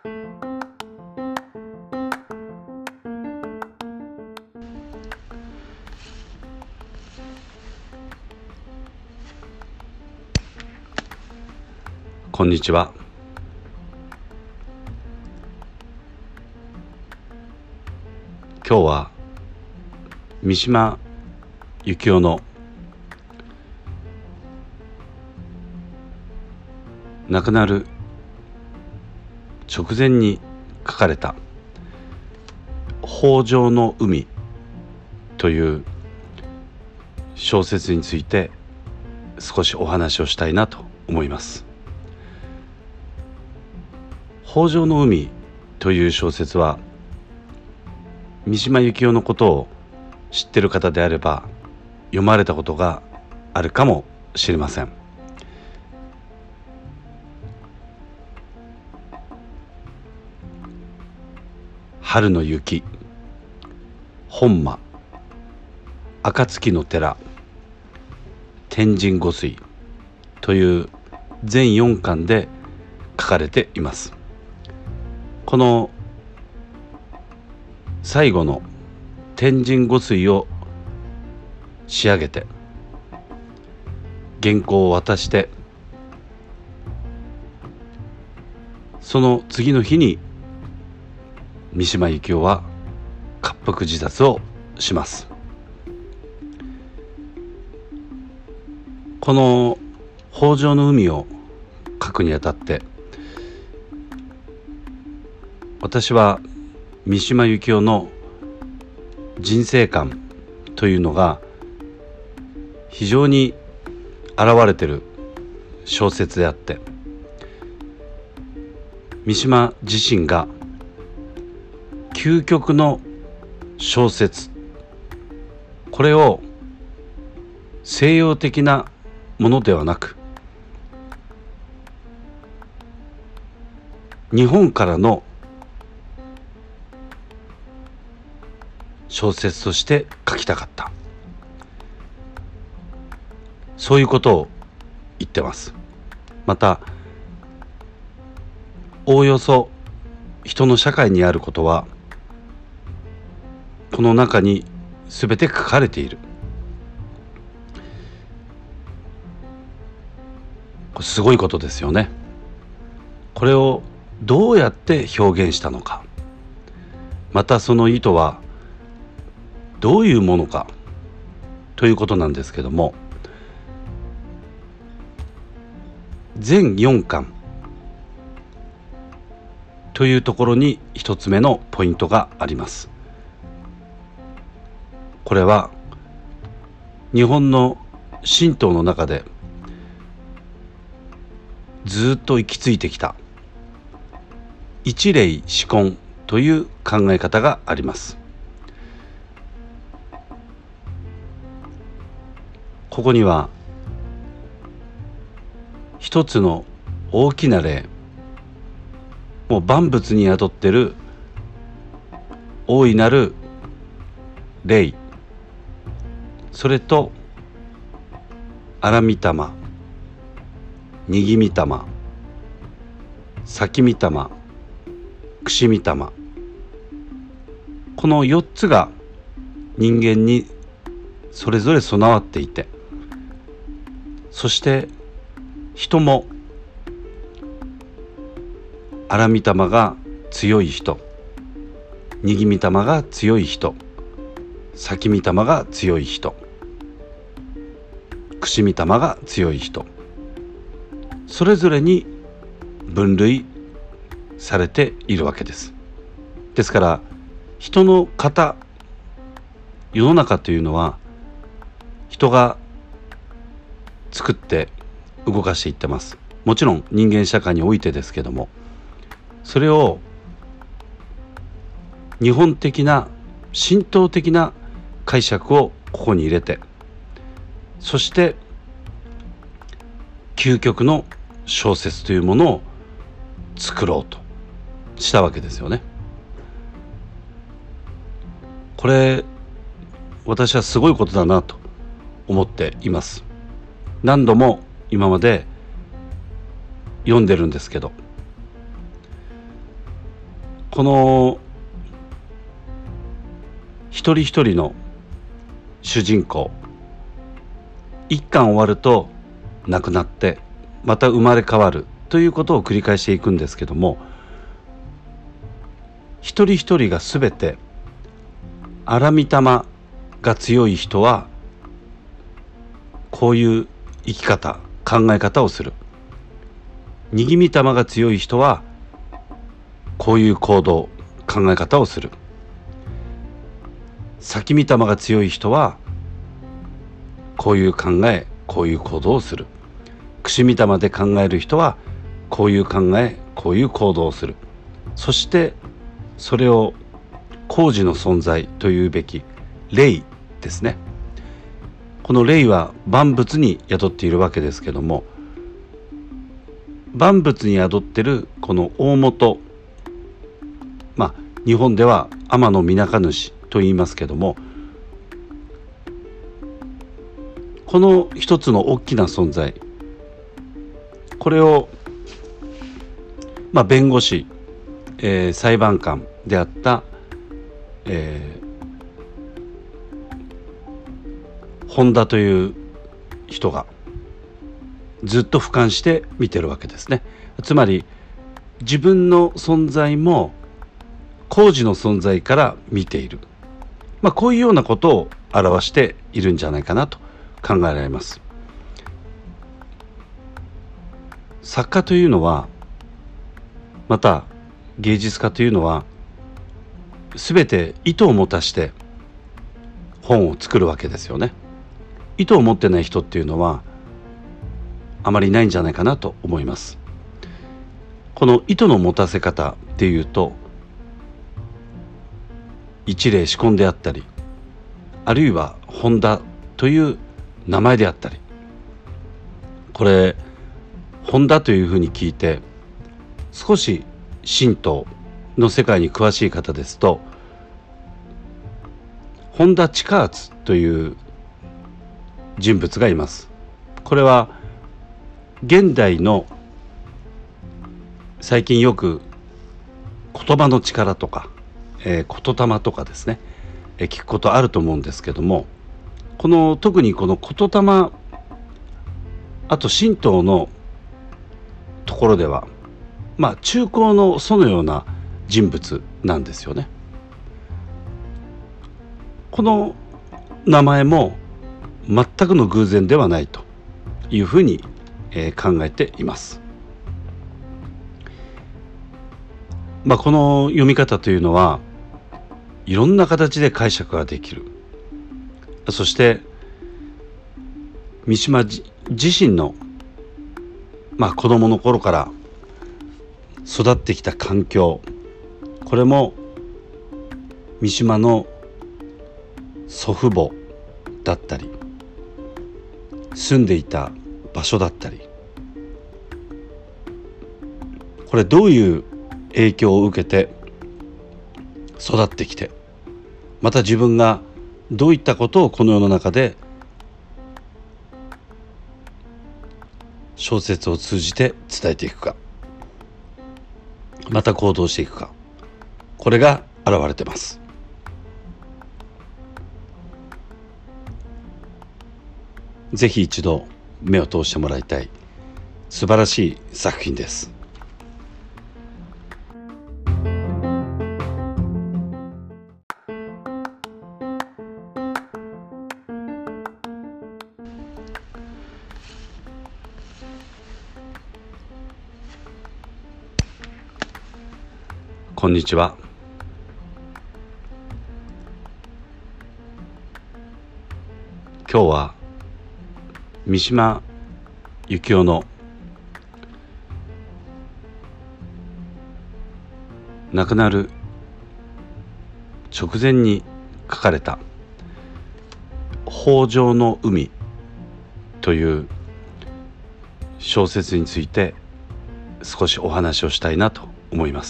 こんにちは。今日は三島由紀夫の亡くなる直前に書かれた北条の海という小説について少しお話をしたいなと思います。北条の海という小説は三島由紀夫のことを知っている方であれば読まれたことがあるかもしれません。春の雪、本間、暁の寺、天神御水という全4巻で書かれています。この最後の天神御水を仕上げて原稿を渡して、その次の日に三島由紀夫は割腹自殺をします。この北条の海を書くにあたって私は三島由紀夫の人生観というのが非常に現れている小説であって、三島自身が究極の小説、これを西洋的なものではなく日本からの小説として書きたかった、そういうことを言ってます。またおおよそ人の社会にあることはこの中に全て書かれている。これすごいことですよね。これをどうやって表現したのか、またその意図はどういうものかということなんですけども、全4巻というところに一つ目のポイントがあります。これは日本の神道の中でずっと行き着いてきた一霊四魂という考え方があります。ここには一つの大きな霊、もう万物に宿っている大いなる霊、それと荒御霊、握御霊、先御霊、櫛御霊、この4つが人間にそれぞれ備わっていて、そして人も荒御霊が強い人、握御霊が強い人、先御霊が強い人、櫛御霊が強い人、それぞれに分類されているわけです。ですから人の型、世の中というのは人が作って動かしていってます。もちろん人間社会においてですけども、それを日本的な神道的な解釈をここに入れて、そして究極の小説というものを作ろうとしたわけですよね。これ私はすごいことだなと思っています。何度も今まで読んでるんですけど、 この一人一人の主人公、一巻終わると亡くなってまた生まれ変わるということを繰り返していくんですけども、一人一人が全て荒御霊が強い人はこういう生き方考え方をする、握御霊が強い人はこういう行動考え方をする、先御霊が強い人はこういう考えこういう行動をする、櫛御霊で考える人はこういう考えこういう行動をする。そしてそれを工事の存在というべき霊ですね。この霊は万物に宿っているわけですけども、万物に宿ってるこの大元、日本では天の御中主と言いますけども、この一つの大きな存在、これを弁護士、裁判官であった、本田という人がずっと俯瞰して見てるわけですね。つまり自分の存在も工事の存在から見ている、こういうようなことを表しているんじゃないかなと考えられます。作家というのは、また芸術家というのは、全て意図を持たして本を作るわけですよね。意図を持ってない人っていうのはあまりいないんじゃないかなと思います。この意図の持たせ方っていうと、一礼仕込んであったり、あるいは本田という名前であったり、これ本田というふうに聞いて少し神道の世界に詳しい方ですと、本田親厚という人物がいます。これは現代の最近よく言葉の力とか、言霊とかですね、聞くことあると思うんですけども、特にこの言霊、あと神道のところでは中高の祖のような人物なんですよね。この名前も全くの偶然ではないというふうに考えています。この読み方というのはいろんな形で解釈ができる。そして三島自身の子供の頃から育ってきた環境、これも三島の祖父母だったり、住んでいた場所だったり、これどういう影響を受けて育ってきて、また自分がどういったことをこの世の中で小説を通じて伝えていくか、また行動していくか、これが現れてます。ぜひ一度目を通してもらいたい素晴らしい作品です。こんにちは。今日は三島由紀夫の亡くなる直前に書かれた北条の海という小説について少しお話をしたいなと思います。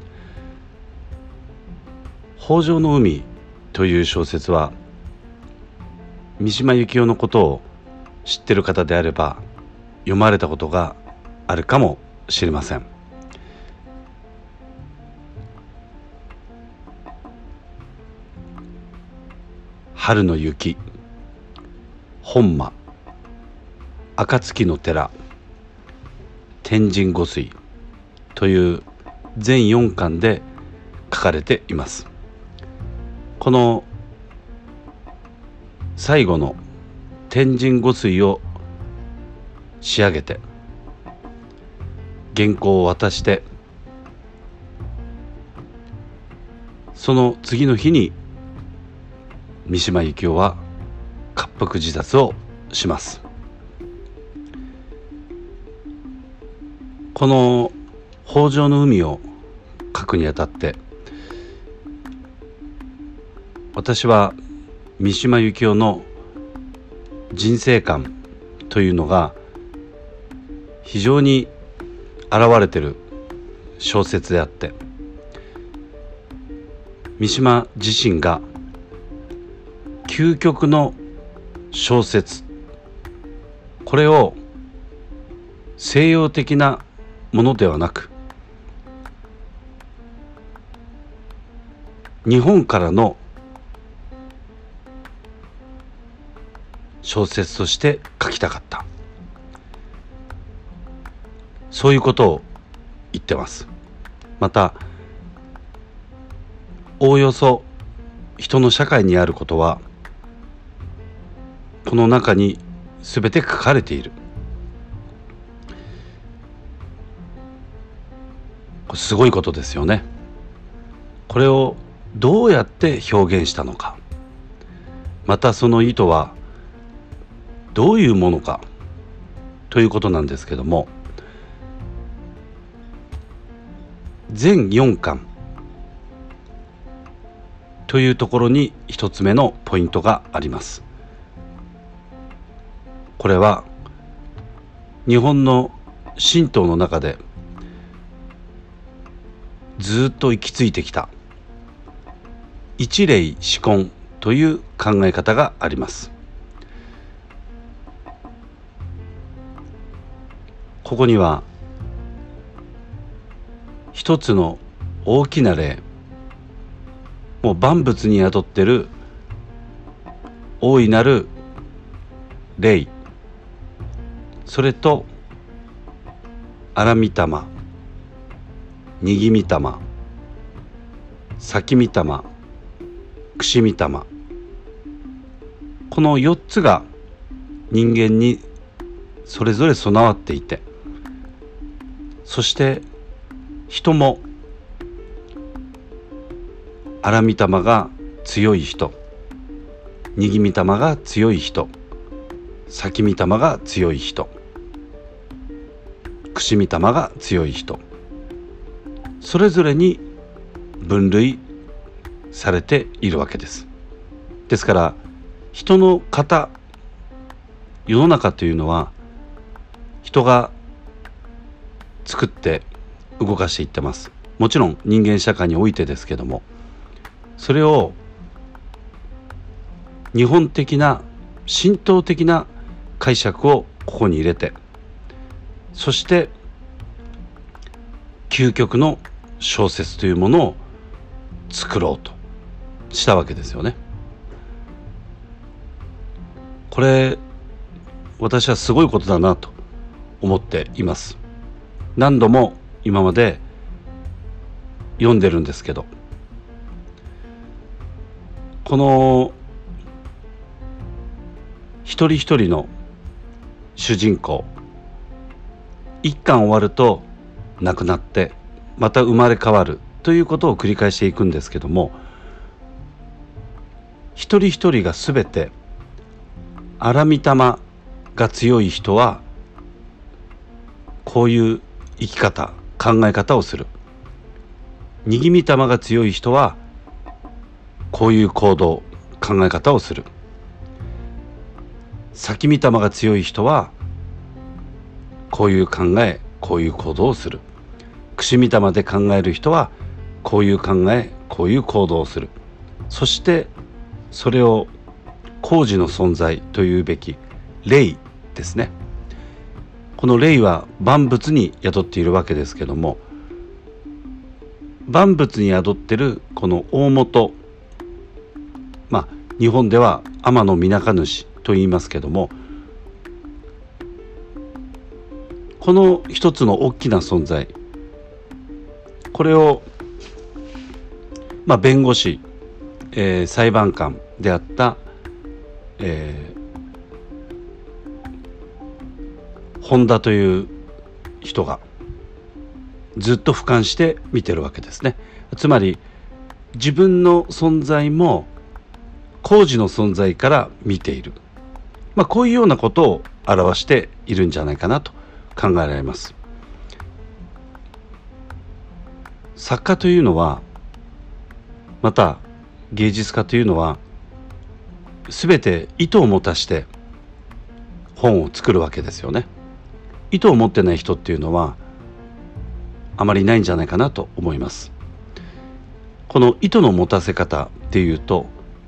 北条の海という小説は三島由紀夫のことを知っている方であれば読まれたことがあるかもしれません。 春の雪、本間、暁の寺、天神御水という全4巻で書かれています。この最後の天神御水を仕上げて原稿を渡して、その次の日に三島由紀夫は割腹自殺をします。この北条の海を書くにあたって、私は三島由紀夫の人生観というのが非常に現れている小説であって、三島自身が究極の小説、これを西洋的なものではなく、日本からの小説として書きたかった、そういうことを言ってます。またおおよそ人の社会にあることはこの中に全て書かれている。これすごいことですよね。これをどうやって表現したのか、またその意図はどういうものかということなんですけども、全4巻というところに一つ目のポイントがあります。これは日本の神道の中でずっと行き着いてきた一霊四魂という考え方があります。ここには一つの大きな霊、もう万物に宿っている大いなる霊、それと荒御霊、握御霊、先御霊、櫛御霊、この4つが人間にそれぞれ備わっていて、そして人も荒御霊が強い人、握御霊が強い人、先御霊が強い人、櫛御霊が強い人、それぞれに分類されているわけです。ですから人の型、世の中というのは人が作って動かしていってます。もちろん人間社会においてですけども、それを日本的な神道的な解釈をここに入れて、そして究極の小説というものを作ろうとしたわけですよね。これ私はすごいことだなと思っています。何度も今まで読んでるんですけど、この一人一人の主人公、一巻終わると亡くなってまた生まれ変わるということを繰り返していくんですけども、一人一人がすべて荒御霊が強い人はこういう生き方、考え方をする。握御霊が強い人はこういう行動、考え方をする。先御霊が強い人はこういう考え、こういう行動をする。櫛御霊で考える人はこういう考え、こういう行動をする。そしてそれを工事の存在というべき霊ですね。この霊は万物に宿っているわけですけども、万物に宿っているこの大元、 日本では天の水主と言いますけども、この一つの大きな存在、これを、弁護士、裁判官であった、本田という人がずっと俯瞰して見てるわけですね。つまり自分の存在も工事の存在から見ている、こういうようなことを表しているんじゃないかなと考えられます。作家というのは、また芸術家というのは、全て意図を持たして本を作るわけですよね。意図を持ってない人っていうのはあまりないんじゃないかなと思います。この意図の持たせ方っていうと、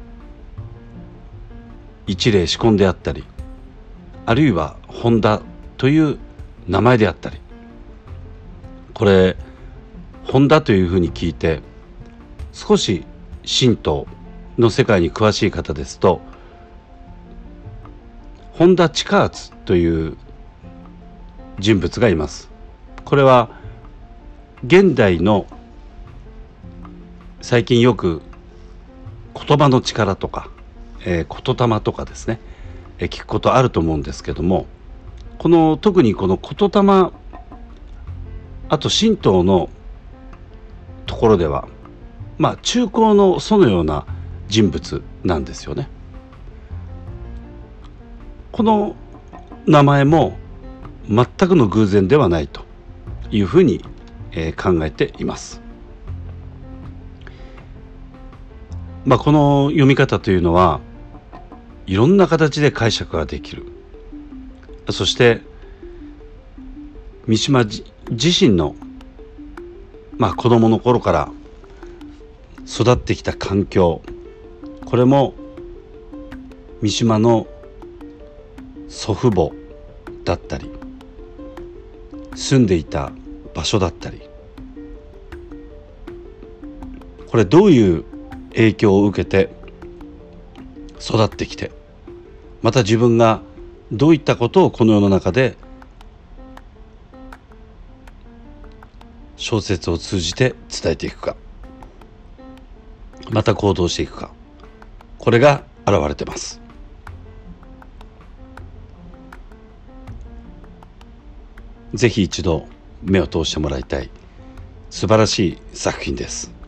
一礼仕込んであったり、あるいは本田という名前であったり、これ本田というふうに聞いて、少し神道の世界に詳しい方ですと、本田親厚という人物がいます。これは現代の最近よく言葉の力とか、言霊とかですね、聞くことあると思うんですけども、特にこの言霊、あと神道のところでは、中高の祖のような人物なんですよね。この名前も全くの偶然ではないというふうに考えています。この読み方というのはいろんな形で解釈ができる。そして三島自身の、子供の頃から育ってきた環境、これも三島の祖父母だったり、住んでいた場所だったり、これどういう影響を受けて育ってきて、また自分がどういったことをこの世の中で小説を通じて伝えていくか、また行動していくか、これが現れてます。ぜひ一度目を通してもらいたい素晴らしい作品です。